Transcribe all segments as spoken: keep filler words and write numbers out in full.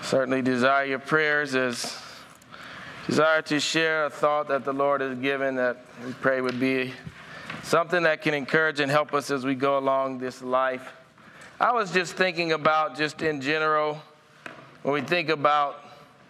Certainly desire your prayers as desire to share a thought that the Lord has given that we pray would be something that can encourage and help us as we go along this life. I was just thinking about, just in general, when we think about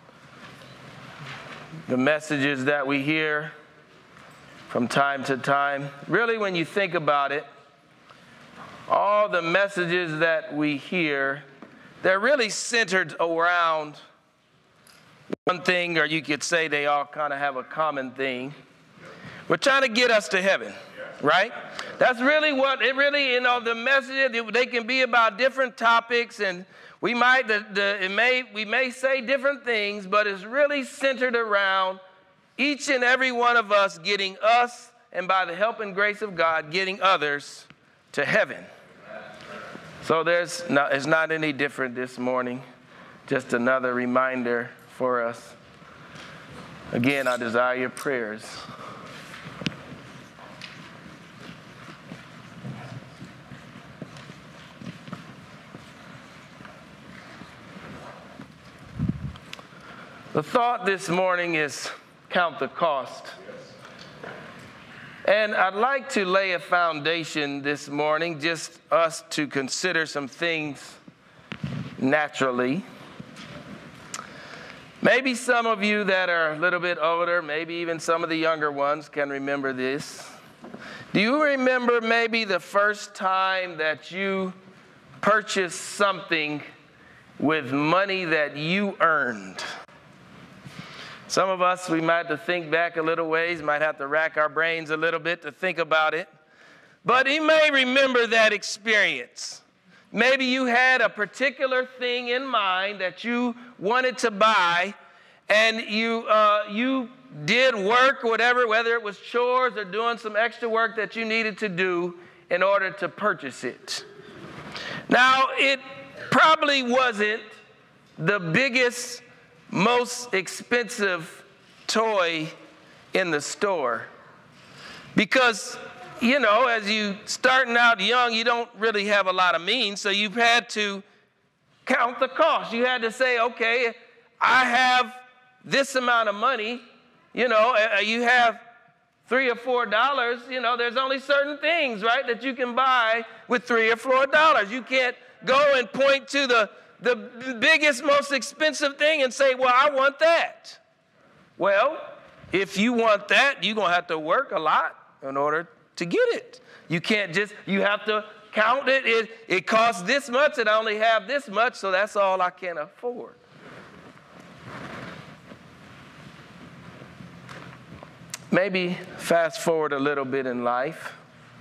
the messages that we hear from time to time, really when you think about it, all the messages that we hear, they're really centered around one thing, or you could say they all kind of have a common thing. We're trying to get us to heaven, right? That's really what it really, you know, the messages, they can be about different topics, and we might, the, the, it may, we may say different things, but it's really centered around each and every one of us getting us, and by the help and grace of God, getting others to heaven. So there's no, it's not any different this morning. Just another reminder for us. Again, I desire your prayers. The thought this morning is count the cost. And I'd like to lay a foundation this morning, just us to consider some things naturally. Maybe some of you that are a little bit older, maybe even some of the younger ones can remember this. Do you remember maybe the first time that you purchased something with money that you earned? Some of us, we might have to think back a little ways, might have to rack our brains a little bit to think about it. But you may remember that experience. Maybe you had a particular thing in mind that you wanted to buy, and you uh, you did work, whatever, whether it was chores or doing some extra work that you needed to do in order to purchase it. Now, it probably wasn't the biggest, most expensive toy in the store, because, you know, as you starting out young, you don't really have a lot of means, so you've had to count the cost. You had to say, okay, I have this amount of money, you know, uh, you have three or four dollars, you know, there's only certain things, right, that you can buy with three or four dollars. You can't go and point to the the biggest, most expensive thing and say, well, I want that. Well, if you want that, you're going to have to work a lot in order to get it. You can't just, you have to count it. It, it costs this much, and I only have this much, so that's all I can afford. Maybe fast forward a little bit in life.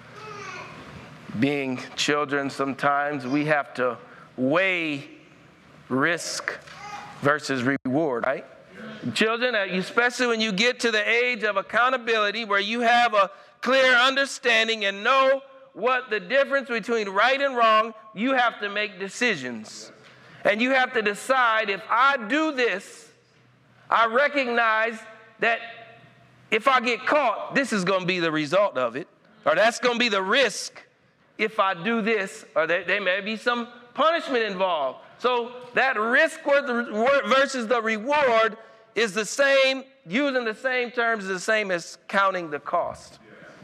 Being children, sometimes we have to weigh risk versus reward, right? Yeah. Children, especially when you get to the age of accountability where you have a clear understanding and know what the difference between right and wrong, you have to make decisions. And you have to decide, if I do this, I recognize that if I get caught, this is going to be the result of it, or that's going to be the risk if I do this, or there, there may be some punishment involved. So that risk versus the reward is the same, using the same terms, is the same as counting the cost.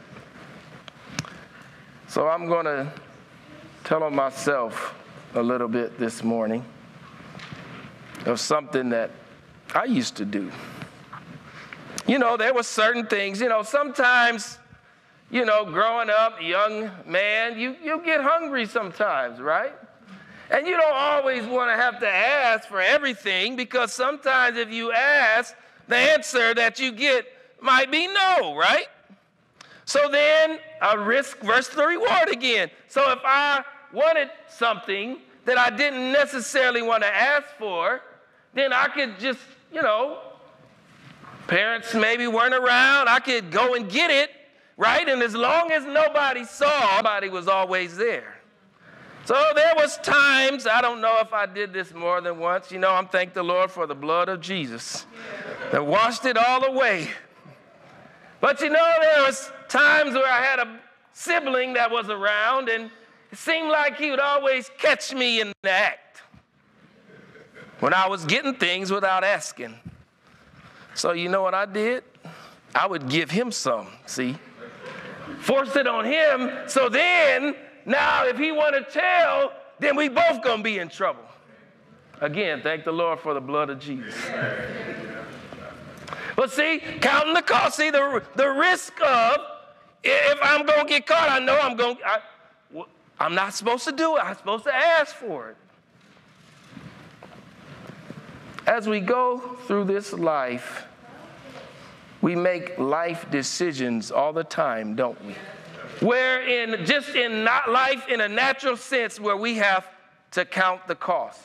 So I'm going to tell on myself a little bit this morning of something that I used to do. You know, there were certain things, you know, sometimes, you know, growing up, young man, you, you get hungry sometimes, right? And you don't always want to have to ask for everything, because sometimes if you ask, the answer that you get might be no, right? So then a risk versus the reward again. So if I wanted something that I didn't necessarily want to ask for, then I could just, you know, parents maybe weren't around, I could go and get it, right? And as long as nobody saw, nobody was always there. So there was times, I don't know if I did this more than once, you know, I'm thank the Lord for the blood of Jesus that washed it all away. But you know, there was times where I had a sibling that was around, and it seemed like he would always catch me in the act. when I was getting things without asking. So you know what I did? I would give him some, see? Force it on him, so then, now if he want to tell, then we both going to be in trouble. Again, thank the Lord for the blood of Jesus. But see, counting the cost, see, the, the risk of, if I'm going to get caught, I know I'm going to, I'm not supposed to do it. I'm supposed to ask for it. As we go through this life, we make life decisions all the time, don't we? Where in, just in not life in a natural sense, where we have to count the cost.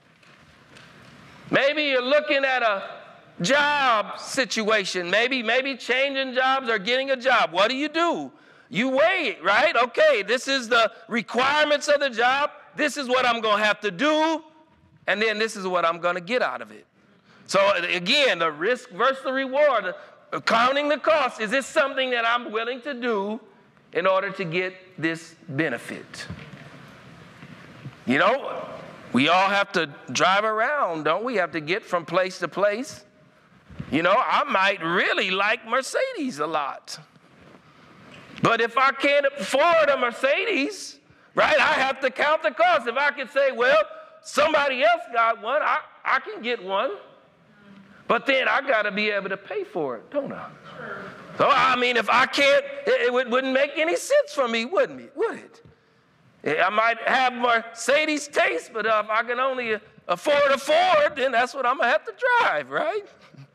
Maybe you're looking at a job situation, maybe, maybe changing jobs or getting a job. What do you do? You weigh it, right? Okay, this is the requirements of the job. This is what I'm going to have to do. And then this is what I'm going to get out of it. So again, the risk versus the reward, counting the cost. Is this something that I'm willing to do in order to get this benefit? You know, we all have to drive around, don't we? Have to get from place to place. You know, I might really like Mercedes a lot. But if I can't afford a Mercedes, right, I have to count the cost. If I could say, well, somebody else got one, I, I can get one. But then I got to be able to pay for it, don't I? Sure. So, I mean, if I can't, it, it wouldn't make any sense for me, wouldn't it? Would it? I might have Mercedes taste, but if I can only afford a Ford, then that's what I'm going to have to drive, right?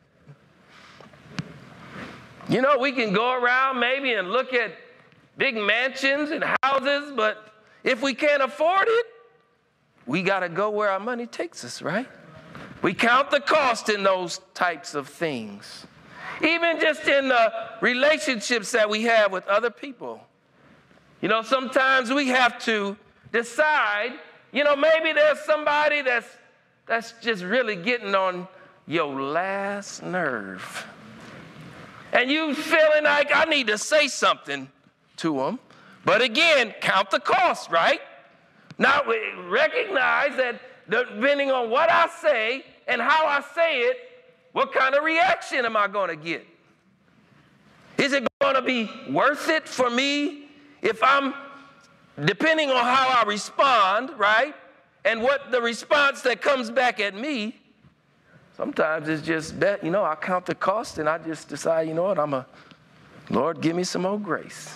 You know, we can go around maybe and look at big mansions and houses, but if we can't afford it, we got to go where our money takes us, right? We count the cost in those types of things. Even just in the relationships that we have with other people. You know, sometimes we have to decide, you know, maybe there's somebody that's, that's just really getting on your last nerve. And you feeling like I need to say something to them. But again, count the cost, right? Now, recognize that depending on what I say and how I say it, what kind of reaction am I going to get? Is it going to be worth it for me if I'm, depending on how I respond, right? And what the response that comes back at me, sometimes it's just that, you know, I count the cost and I just decide, you know what, I'm a, Lord, give me some more grace.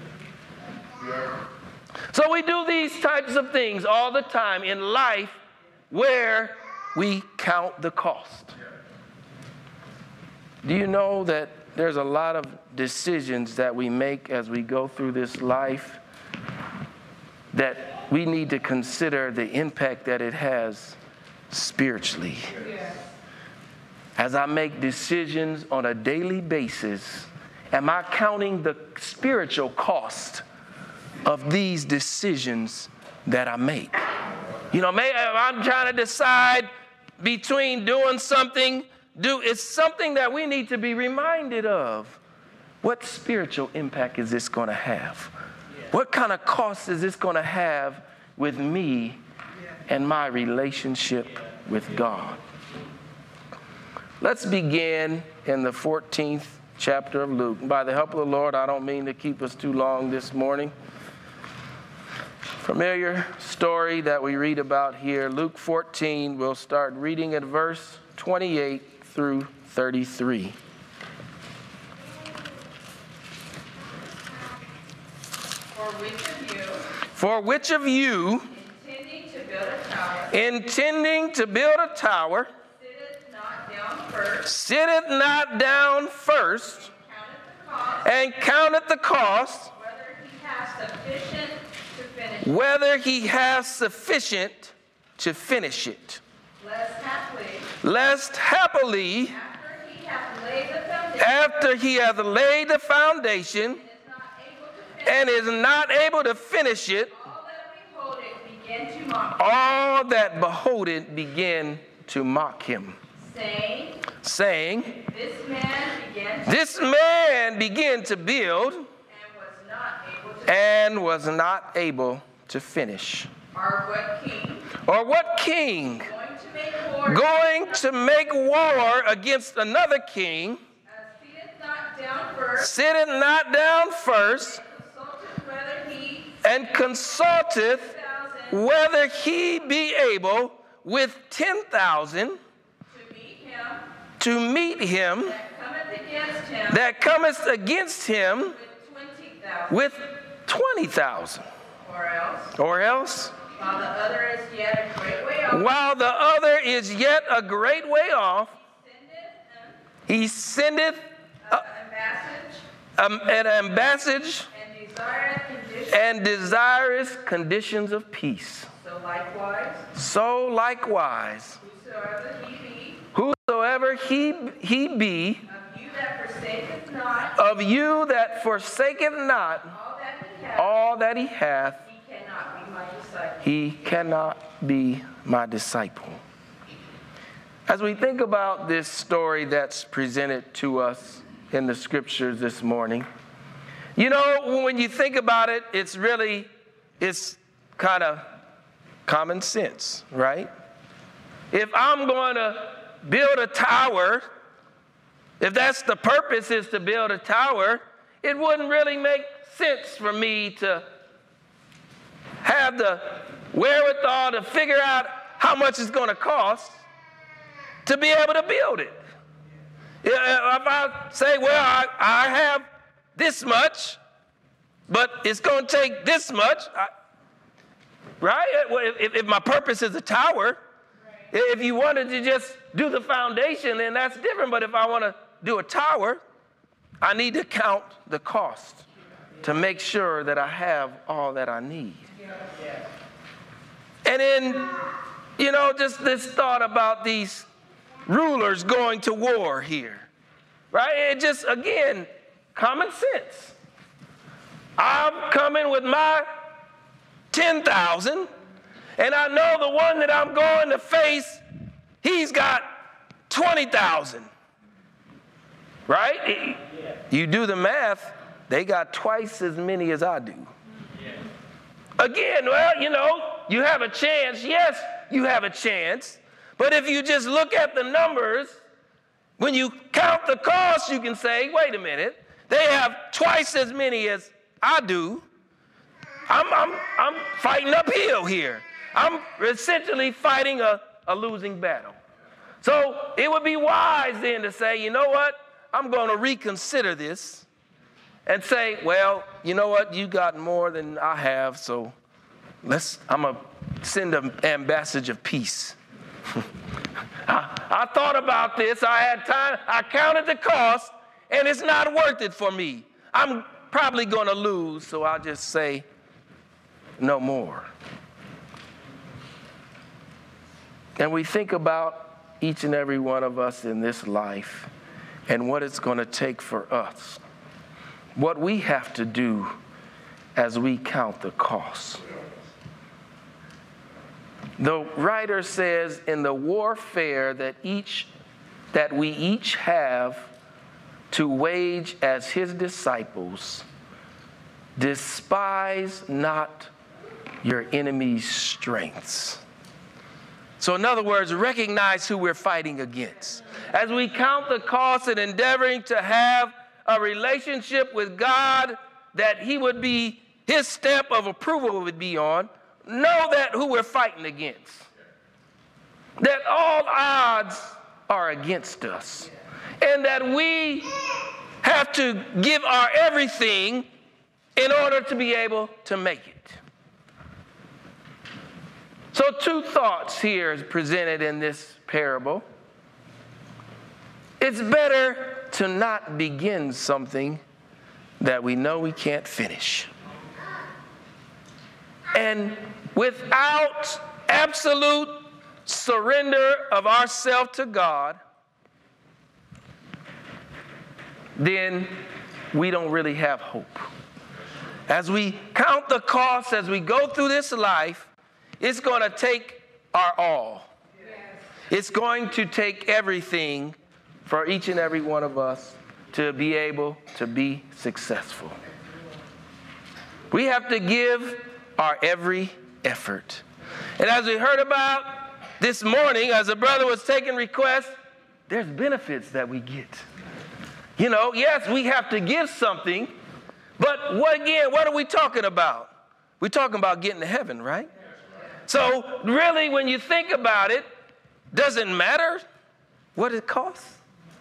So we do these types of things all the time in life where we count the cost. Do you know that there's a lot of decisions that we make as we go through this life that we need to consider the impact that it has spiritually? Yeah. As I make decisions on a daily basis, am I counting the spiritual cost of these decisions that I make? You know, maybe I'm trying to decide between doing something, do it's something that we need to be reminded of. What spiritual impact is this going to have? Yeah. What kind of cost is this going to have with me and my relationship with God? Let's begin in the fourteenth chapter of Luke. By the help of the Lord, I don't mean to keep us too long this morning. Familiar story that we read about here, Luke fourteen. We'll start reading at verse twenty-eight through thirty-three. For which of you, For which of you, intending to build a tower, intending to build a tower, sitteth not down first, sitteth not down first, and counteth the cost, and counteth the cost, whether he has sufficient to finish, whether he has sufficient to finish it, lest haply, lest happily, after he hath laid the foundation, after he hath laid the foundation, and is not able to finish, and is not able to finish it, all that behold it begin to mock him, all that behold it begin to mock him, saying, saying, This man began to this man began to build and was not able to and was not able to finish. Or what king, Or what king, going to make war going to make war against another king, uh, sitteth not down first, sitteth not down first, consulteth whether he and consulteth thousand whether he be able with ten thousand to meet him to meet him that cometh against him that cometh against him with twenty thousand, with twenty thousand. or else, Or else, while the other is yet a great way off, while the other is yet a great way off, sendeth he sendeth an ambassage um, an ambassage and desireth conditions. and desirous conditions of peace. So likewise, So likewise, whosoever he be, whosoever he, he be, of you that forsaketh not of you that forsaketh not all that he hath, all that he hath, he cannot be my disciple. he cannot be my disciple. As we think about this story that's presented to us in the scriptures this morning, you know, when you think about it, it's really, it's kind of common sense, right? If I'm going to build a tower, if that's the purpose is to build a tower, it wouldn't really make sense for me to have the wherewithal to figure out how much it's going to cost to be able to build it. If I say, well, I, I have this much, but it's going to take this much, I, right? If, if my purpose is a tower, if you wanted to just do the foundation, then that's different. But if I want to do a tower, I need to count the cost to make sure that I have all that I need. And then, you know, just this thought about these rulers going to war here, right? It just, again, common sense. I'm coming with my ten thousand, and I know the one that I'm going to face, he's got twenty thousand, right? You do the math, they got twice as many as I do. Again, well, you know, you have a chance. Yes, you have a chance. But if you just look at the numbers, when you count the cost, you can say, wait a minute, they have twice as many as I do. I'm, I'm, I'm fighting uphill here. I'm essentially fighting a, a losing battle. So it would be wise then to say, you know what, I'm going to reconsider this and say, well, you know what, you got more than I have, so let's, I'm going to send an ambassador of peace. I, I thought about this. I had time. I counted the cost, and it's not worth it for me. I'm probably going to lose, so I'll just say no more. And we think about each and every one of us in this life and what it's going to take for us, what we have to do as we count the costs. The writer says, in the warfare that each that we each have to wage as his disciples, despise not your enemy's strengths. So in other words, recognize who we're fighting against. As we count the cost and endeavoring to have a relationship with God that he would be, his stamp of approval would be on, know that who we're fighting against. That all odds are against us. And that we have to give our everything in order to be able to make it. So two thoughts here is presented in this parable. It's better to not begin something that we know we can't finish. And without absolute surrender of ourselves to God, then we don't really have hope. As we count the costs, as we go through this life, it's going to take our all. Yes. It's going to take everything for each and every one of us to be able to be successful. We have to give our every effort. And as we heard about this morning, as a brother was taking requests, there's benefits that we get. You know, yes, we have to give something, but what again, what are we talking about? We're talking about getting to heaven, right? So really, when you think about it, does it matter what it costs?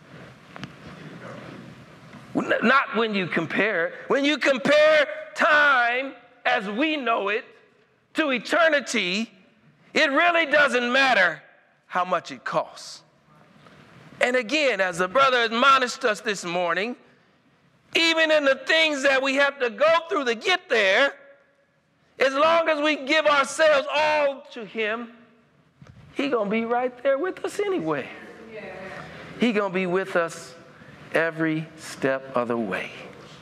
Not when you compare it. When you compare time as we know it to eternity, it really doesn't matter how much it costs. And again, as the brother admonished us this morning, even in the things that we have to go through to get there, as long as we give ourselves all to him, he's going to be right there with us anyway. He's going to be with us every step of the way.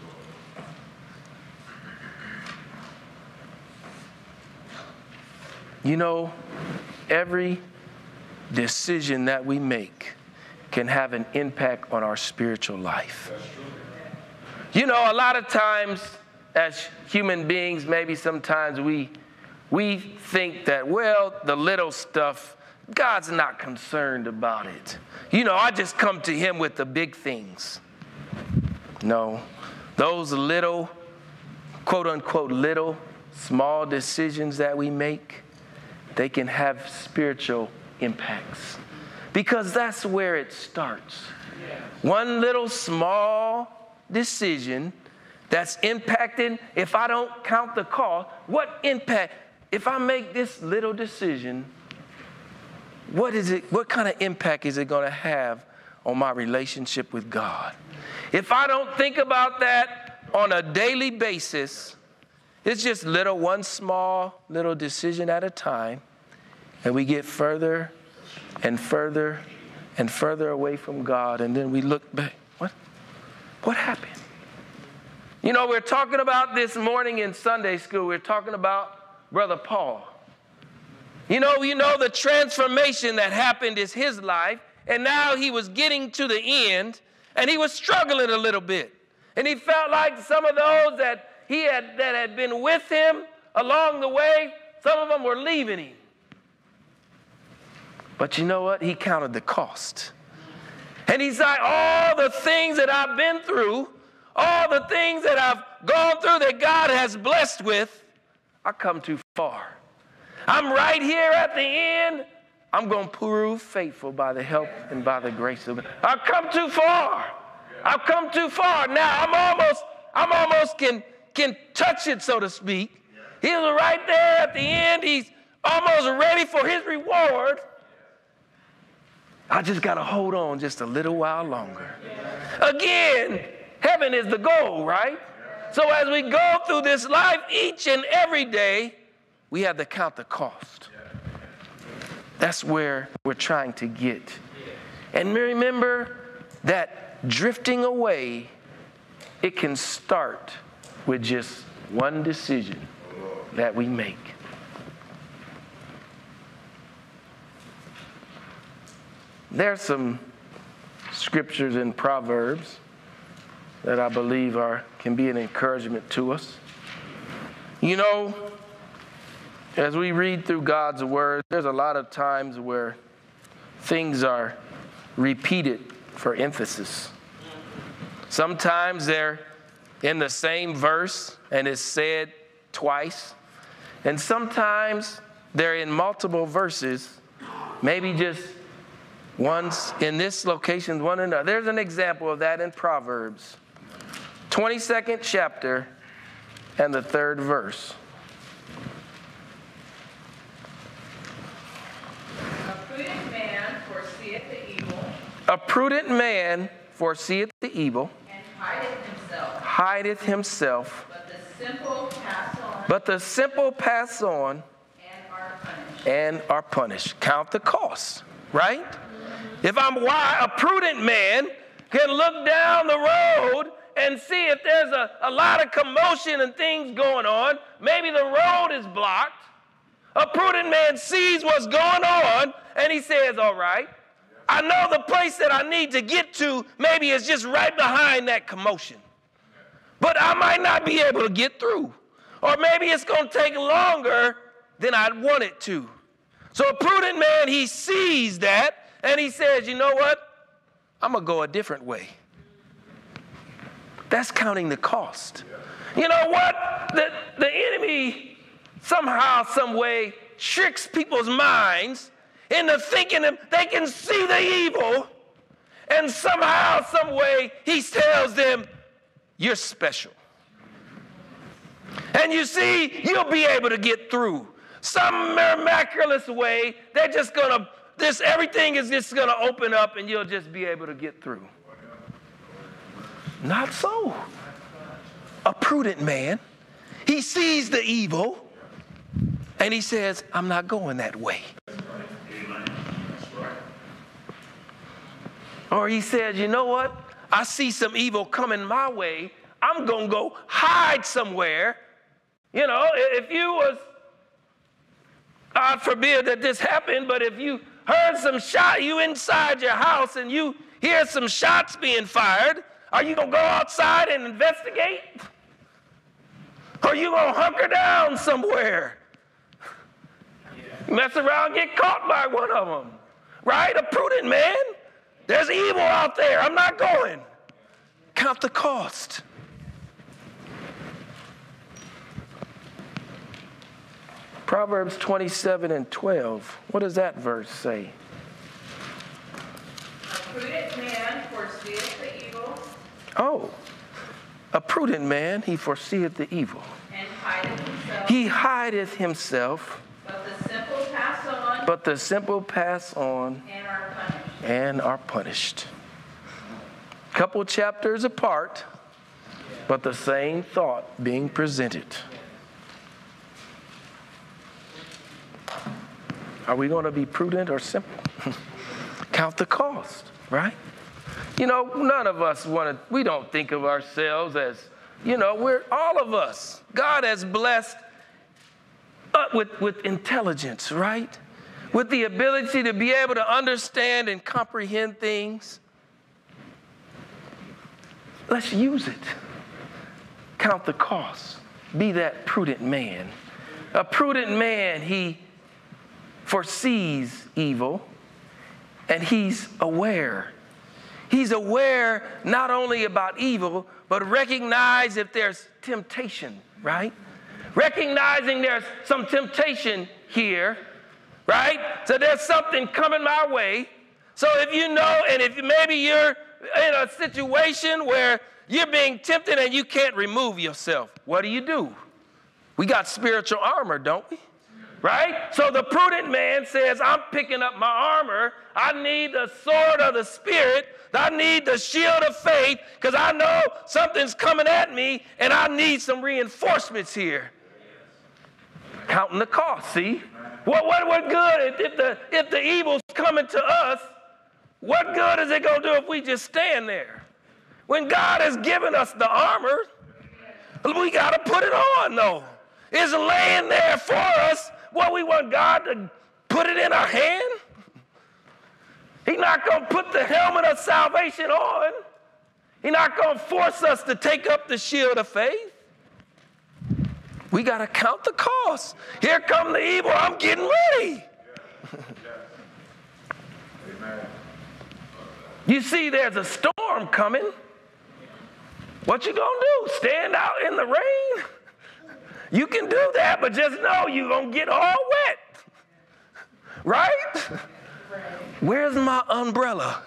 You know, every decision that we make can have an impact on our spiritual life. You know, a lot of times as human beings, maybe sometimes we we think that, well, the little stuff, God's not concerned about it. You know, I just come to him with the big things. No, those little, quote unquote, little, small decisions that we make, they can have spiritual impacts. Because that's where it starts. One little small decision that's impacting, if I don't count the cost, what impact, if I make this little decision, what is it, what kind of impact is it going to have on my relationship with God? If I don't think about that on a daily basis, it's just little, one small little decision at a time, and we get further and further and further away from God, and then we look back, what? What happened? You know, we're talking about this morning in Sunday school, we're talking about Brother Paul. You know, you know the transformation that happened is his life, and now he was getting to the end, and he was struggling a little bit. And he felt like some of those that he had that had been with him along the way, some of them were leaving him. But you know what? He counted the cost. And he's like, all the things that I've been through, all the things that I've gone through that God has blessed with, I come too far. I'm right here at the end. I'm going to prove faithful by the help and by the grace of God. I've come too far. I've come too far. Now I'm almost, I'm almost can, can touch it, so to speak. He's right there at the end. He's almost ready for his reward. I just got to hold on just a little while longer. Again, heaven is the goal, right? So as we go through this life each and every day, we have to count the cost. That's where we're trying to get. And remember that drifting away, it can start with just one decision that we make. There's some scriptures in Proverbs that I believe are can be an encouragement to us. You know, as we read through God's word, there's a lot of times where things are repeated for emphasis. Sometimes they're in the same verse and it's said twice. And sometimes they're in multiple verses, maybe just once in this location, one another. There's an example of that in Proverbs, twenty-second chapter and the third verse. A prudent man foreseeth the evil. A prudent man foreseeth the evil. And hideth himself. Hideth himself. But the simple pass on. But the simple pass on. And are punished. And are punished. Count the cost, right? If I'm wise, a prudent man can look down the road and see if there's a, a lot of commotion and things going on. Maybe the road is blocked. A prudent man sees what's going on and he says, all right, I know the place that I need to get to maybe is just right behind that commotion. But I might not be able to get through. Or maybe it's going to take longer than I want it to. So a prudent man, he sees that, and he says, you know what? I'm going to go a different way. That's counting the cost. You know what? The, the enemy somehow, some way, tricks people's minds into thinking that they can see the evil, and somehow, some way, he tells them, you're special. And you see, you'll be able to get through. Some miraculous way, they're just going to, this, everything is just going to open up and you'll just be able to get through. Not so. A prudent man, he sees the evil and he says, I'm not going that way. Or he says, you know what? I see some evil coming my way. I'm going to go hide somewhere. You know, if you was, God forbid that this happened, but if you heard some shot, you inside your house and you hear some shots being fired, are you going to go outside and investigate? Or are you going to hunker down somewhere? Mess around, get caught by one of them. Right? A prudent man. There's evil out there. I'm not going. Count the cost. Proverbs twenty-seven and twelve. What does that verse say? A prudent man foreseeth the evil. Oh, a prudent man, he foreseeth the evil. And hideth himself. He hideth himself. But the simple pass on. But the simple pass on. And are punished. And are punished. Couple chapters apart, but the same thought being presented. Are we going to be prudent or simple? Count the cost, right? You know, none of us want to, we don't think of ourselves as, you know, we're all of us. God has blessed us with, with intelligence, right? With the ability to be able to understand and comprehend things. Let's use it. Count the cost. Be that prudent man. A prudent man, he foresees evil, and he's aware. He's aware not only about evil, but recognize if there's temptation, right? Recognizing there's some temptation here, right? So there's something coming my way. So if you know, and if maybe you're in a situation where you're being tempted and you can't remove yourself, what do you do? We got spiritual armor, don't we? Right? So the prudent man says, I'm picking up my armor. I need the sword of the Spirit. I need the shield of faith because I know something's coming at me and I need some reinforcements here. Counting the cost, see? What, what, what good if the, if the evil's coming to us, what good is it going to do if we just stand there? When God has given us the armor, we got to put it on, though. It's laying there for us. What, we want God to put it in our hand? He's not going to put the helmet of salvation on. He's not going to force us to take up the shield of faith. We got to count the cost. Here come the evil. I'm getting ready. You see, there's a storm coming. What you going to do? Stand out in the rain? You can do that, but just know you're going to get all wet. Right? Where's my umbrella?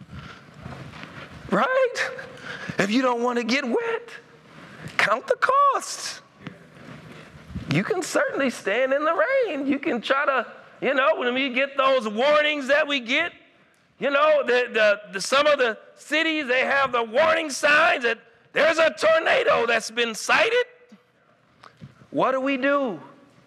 Right? If you don't want to get wet, count the cost. You can certainly stand in the rain. You can try to, you know, when we get those warnings that we get, you know, the, the, the, some of the cities, they have the warning signs that there's a tornado that's been sighted. What do we do?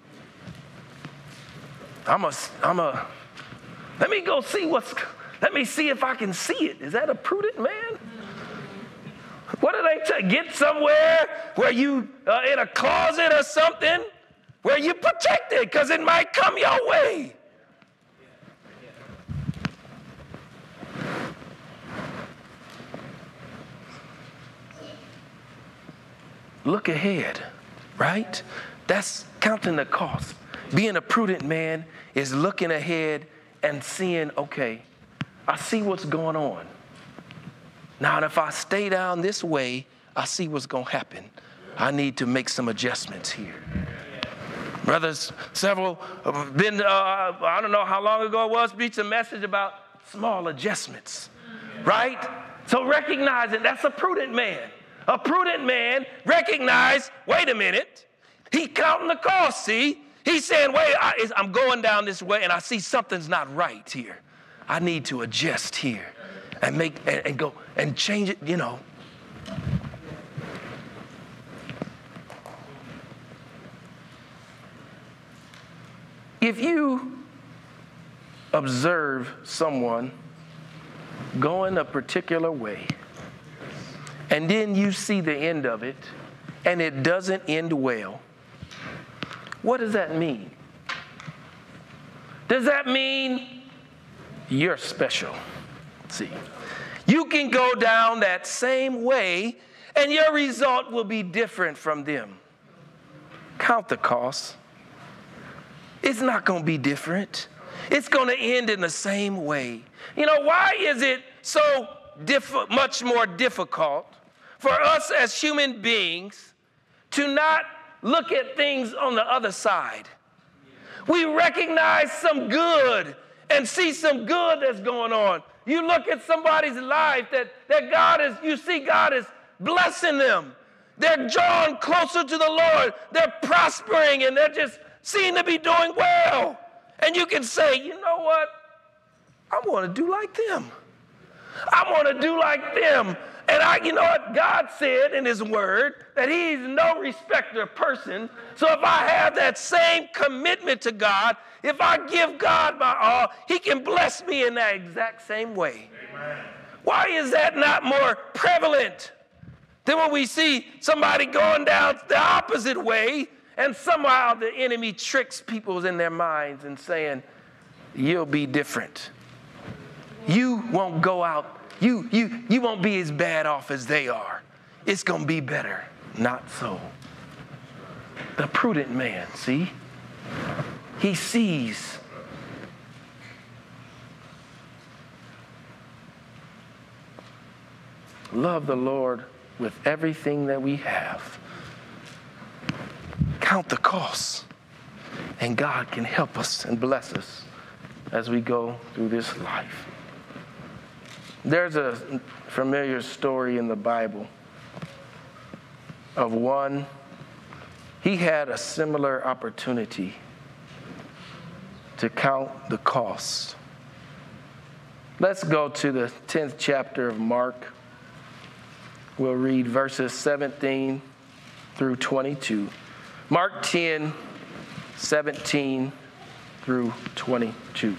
I'm a, I'm a, let me go see what's, let me see if I can see it. Is that a prudent man? What do they say? Get somewhere where you, uh, in a closet or something, where you're protected because it might come your way. Look ahead, right? That's counting the cost. Being a prudent man is looking ahead and seeing, okay, I see what's going on. Now, if I stay down this way, I see what's going to happen. I need to make some adjustments here. Brothers, several have been, uh, I don't know how long ago it was, preached a message about small adjustments, right? So recognizing that's a prudent man. A prudent man recognize, wait a minute, he counting the cost, see? He's saying, wait, I, I'm going down this way and I see something's not right here. I need to adjust here and make, and, and go and change it, you know. If you observe someone going a particular way, and then you see the end of it, and it doesn't end well, what does that mean? Does that mean you're special? See, you can go down that same way, and your result will be different from them. Count the cost. It's not going to be different. It's going to end in the same way. You know, why is it so diff- much more difficult for us as human beings to not look at things on the other side? We recognize some good and see some good that's going on. You look at somebody's life that, that God is, you see God is blessing them. They're drawn closer to the Lord. They're prospering and they're just seem to be doing well. And you can say, you know what? I want to do like them. I want to do like them. And I, you know what? God said in his word that he's no respecter of person. So if I have that same commitment to God, if I give God my all, he can bless me in that exact same way. Amen. Why is that not more prevalent than when we see somebody going down the opposite way? And somehow the enemy tricks people in their minds and saying, you'll be different. You won't go out. You, you, you won't be as bad off as they are. It's going to be better. Not so. The prudent man, see? He sees. Love the Lord with everything that we have. Count the costs, and God can help us and bless us as we go through this life. There's a familiar story in the Bible of one, he had a similar opportunity to count the cost. Let's go to the tenth chapter of Mark. We'll read verses seventeen through twenty-two. Mark ten, seventeen through twenty-two.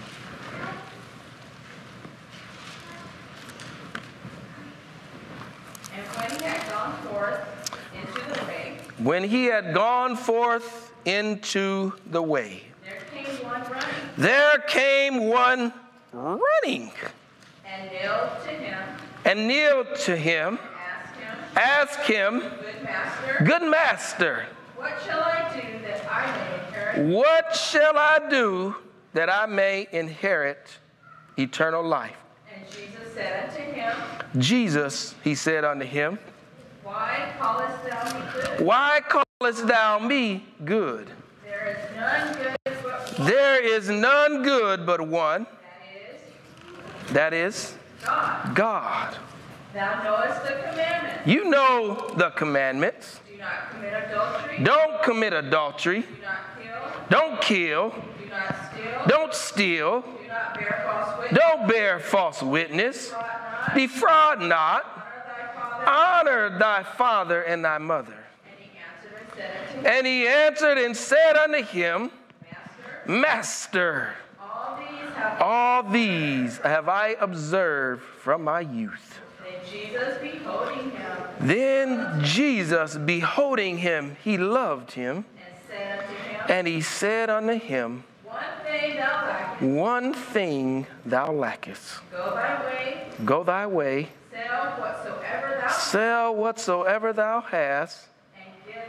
And when he had gone forth into the way, When he had gone forth into the way, there came one running, there came one running and knelt to him, and kneeled to him, and asked him, asked him, Good master, Good master, what shall I do that I may inherit? what shall I do that I may inherit eternal life? And Jesus said unto him, Jesus, he said unto him, Why callest thou me good? Why callest thou me good? There is none good but one, There is none good but one, that is that is God. God. Thou knowest the commandments. You know the commandments. Do not commit adultery. Don't commit adultery. Do not kill. Don't kill. Do not steal. Don't steal. Do not bear false witness. Don't bear false witness. Defraud not. Defraud not. Honor thy father. Honor thy father and thy mother. And he answered and said unto him, And he answered and said unto him, Master, Master, all these have all these have I observed from my youth. Then Jesus, beholding him, Then Jesus, beholding him, he loved him, and said unto him, and he said unto him, One thing thou lackest, One thing thou lackest. go thy way, Go thy way, sell whatsoever thou hast, sell whatsoever thou hast, and give to the poor,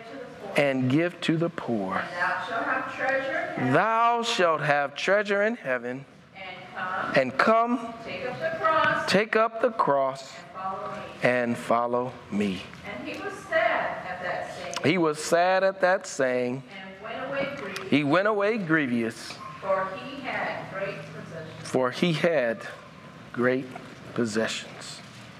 and give to the poor. And thou shalt have treasure in heaven. Thou shalt have treasure in heaven. And come, And come, take up the cross, take up the cross, and follow me. and follow me. And he was sad at that saying, He was sad at that saying. and went away grieved, He went away grievous, for he had great possessions. for he had great possessions.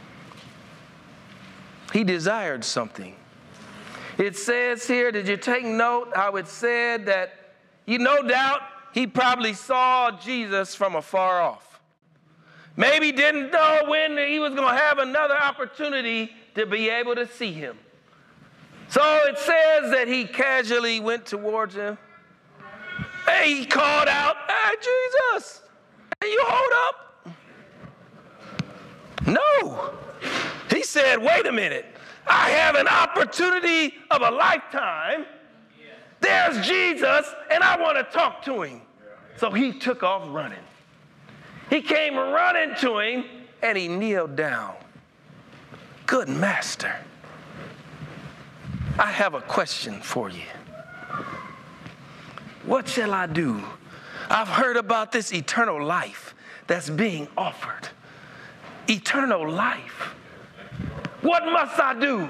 He desired something. It says here, did you take note how it said that, you no doubt, he probably saw Jesus from afar off. Maybe didn't know when he was going to have another opportunity to be able to see him. So it says that he casually went towards him. Hey, he called out, "Hey, Jesus, can you hold up?" No. He said, wait a minute. I have an opportunity of a lifetime. There's Jesus, and I want to talk to him. So he took off running. He came running to him, and he kneeled down. Good master, I have a question for you. What shall I do? I've heard about this eternal life that's being offered. Eternal life. What must I do?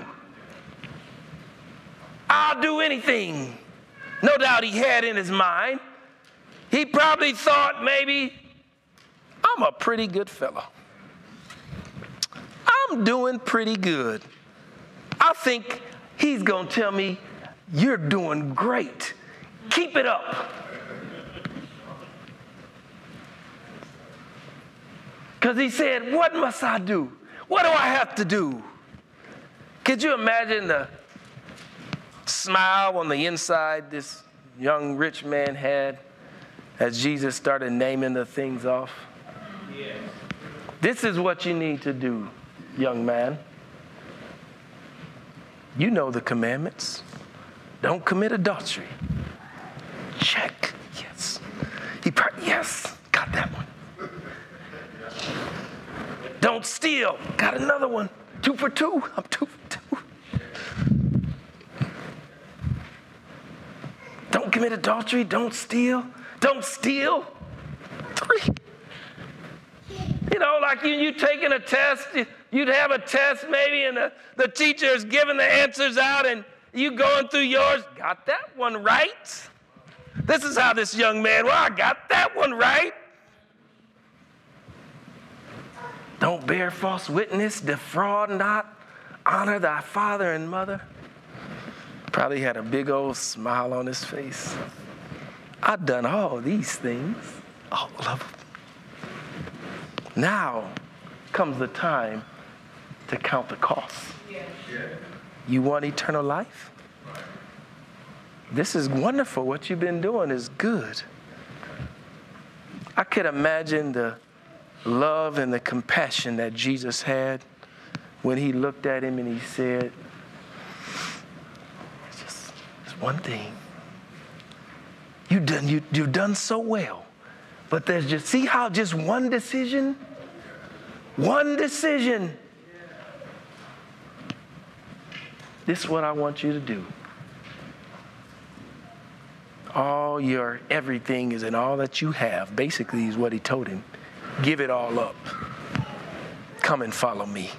I'll do anything. No doubt he had in his mind. He probably thought maybe, I'm a pretty good fellow. I'm doing pretty good. I think he's going to tell me, you're doing great. Keep it up. Because he said, what must I do? What do I have to do? Could you imagine the smile on the inside this young rich man had as Jesus started naming the things off? Yes. This is what you need to do, young man. You know the commandments. Don't commit adultery. Check. Yes. He pro- yes. Got that one. Don't steal. Got another one. Two for two. I'm two for two. Don't commit adultery. Don't steal. Don't steal. Three. You know, like you, you taking a test, you'd have a test maybe, and the, the teacher's giving the answers out, and you going through yours. Got that one right. This is how this young man, well, I got that one right. Don't bear false witness, defraud not, honor thy father and mother. Probably had a big old smile on his face. I've done all these things, all of them. Now comes the time to count the costs. Yeah. You want eternal life? This is wonderful. What you've been doing is good. I could imagine the love and the compassion that Jesus had when he looked at him and he said, it's just it's one thing. You've done, you, you've done so well, but there's just, see how just one decision, one decision, this is what I want you to do. All your everything is in all that you have, basically is what he told him. Give it all up. Come and follow me.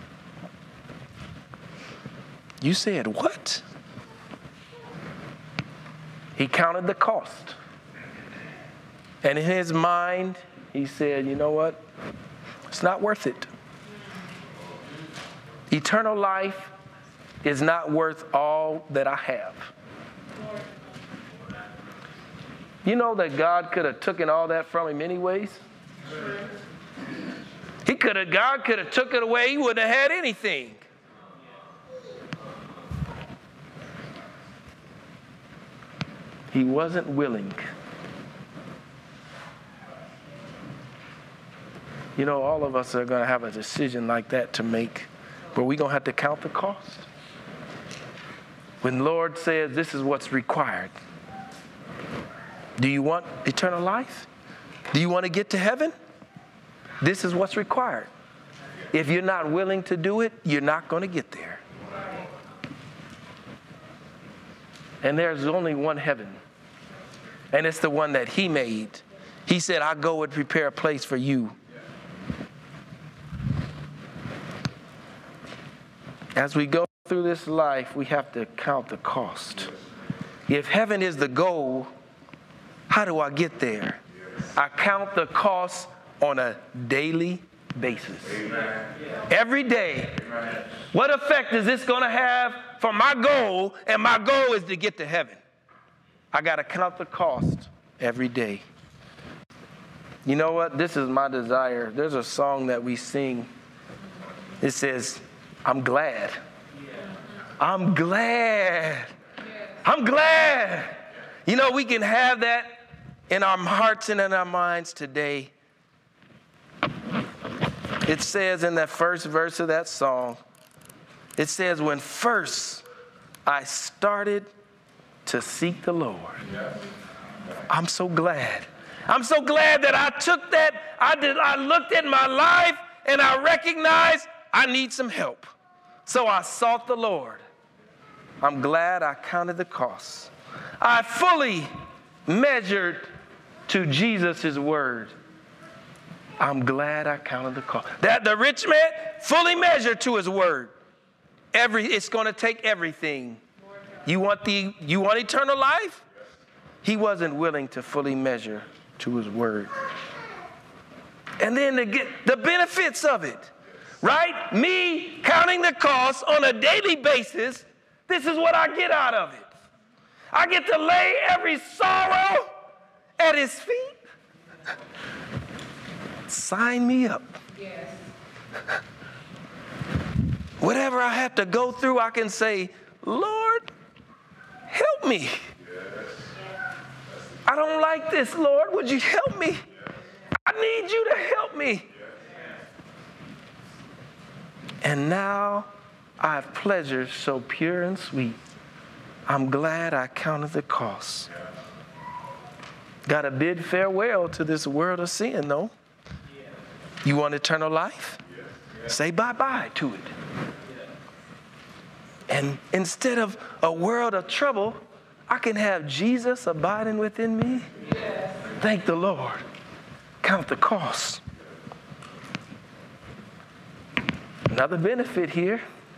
You said, what? He counted the cost. And in his mind, he said, you know what? It's not worth it. Eternal life is not worth all that I have. You know that God could have taken all that from him anyways? He could have, God could have took it away. He wouldn't have had anything. He wasn't willing. You know, all of us are going to have a decision like that to make, but we're going to have to count the cost. When the Lord says this is what's required. Do you want eternal life? Do you want to get to heaven? This is what's required. If you're not willing to do it, you're not going to get there. And there's only one heaven. And it's the one that he made. He said, I go and prepare a place for you. As we go through this life, we have to count the cost. If heaven is the goal, how do I get there? I count the cost on a daily basis. Amen. Every day. Amen. What effect is this going to have for my goal? And my goal is to get to heaven. I got to count the cost every day. You know what? This is my desire. There's a song that we sing. It says, I'm glad. I'm glad. I'm glad. You know, we can have that in our hearts and in our minds today. It says in that first verse of that song, it says, when first I started to seek the Lord. I'm so glad. I'm so glad that I took that. I did. I looked at my life and I recognized I need some help. So I sought the Lord. I'm glad I counted the costs. I fully measured to Jesus' word. I'm glad I counted the cost. That the rich man fully measured to his word. Every it's going to take everything. You want the you want eternal life? He wasn't willing to fully measure to his word. And then to get the benefits of it, right? Me counting the cost on a daily basis, this is what I get out of it. I get to lay every sorrow at his feet. Sign me up. Yes. Whatever I have to go through, I can say, Lord, help me. I don't like this, Lord. Would you help me? I need you to help me. And now I have pleasures so pure and sweet. I'm glad I counted the cost. Got to bid farewell to this world of sin, though. You want eternal life? Say bye-bye to it. And instead of a world of trouble, I can have Jesus abiding within me. Thank the Lord. Count the cost. Another benefit here.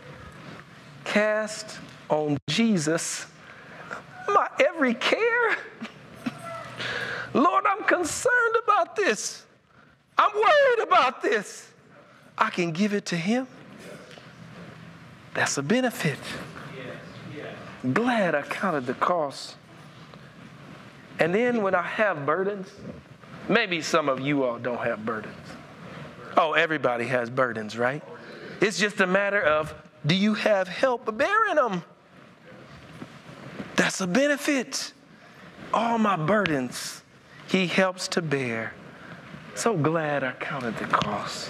Cast on Jesus my every care. Lord, I'm concerned about this. I'm worried about this. I can give it to him. That's a benefit. Glad I counted the cost. And then when I have burdens, maybe some of you all don't have burdens. Oh, everybody has burdens, right? It's just a matter of, do you have help bearing them? That's a benefit. All my burdens, he helps to bear. So glad I counted the cost.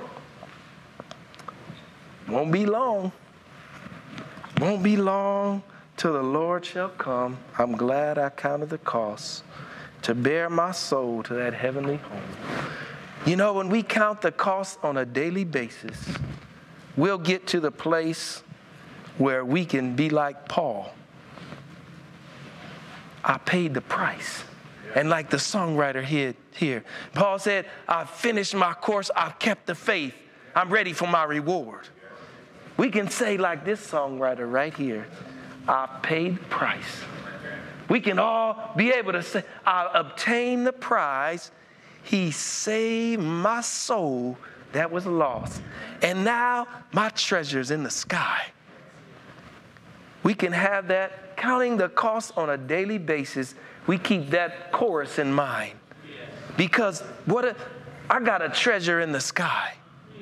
Won't be long. Won't be long till the Lord shall come. I'm glad I counted the cost to bear my soul to that heavenly home. You know, when we count the cost on a daily basis, we'll get to the place where we can be like Paul. I paid the price. And like the songwriter here, here, Paul said, I've finished my course. I've kept the faith. I'm ready for my reward. We can say like this songwriter right here, I paid the price. We can all be able to say, I obtained the prize. He saved my soul that was lost. And now my treasure's in the sky. We can have that, counting the cost on a daily basis. We keep that chorus in mind. Because what a, I got a treasure in the sky.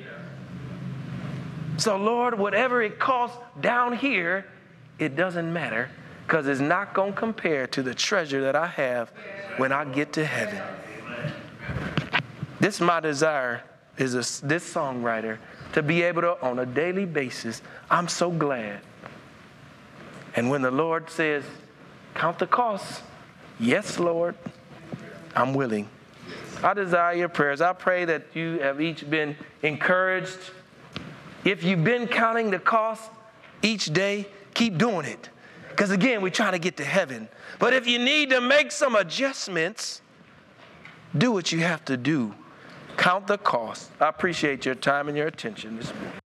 So Lord, whatever it costs down here, it doesn't matter, because it's not going to compare to the treasure that I have when I get to heaven. This is my desire, is a, this songwriter, to be able to, on a daily basis, I'm so glad. And when the Lord says, count the costs, yes, Lord, I'm willing. I desire your prayers. I pray that you have each been encouraged. If you've been counting the cost each day, keep doing it. Because again, we're trying to get to heaven. But if you need to make some adjustments, do what you have to do. Count the cost. I appreciate your time and your attention this morning.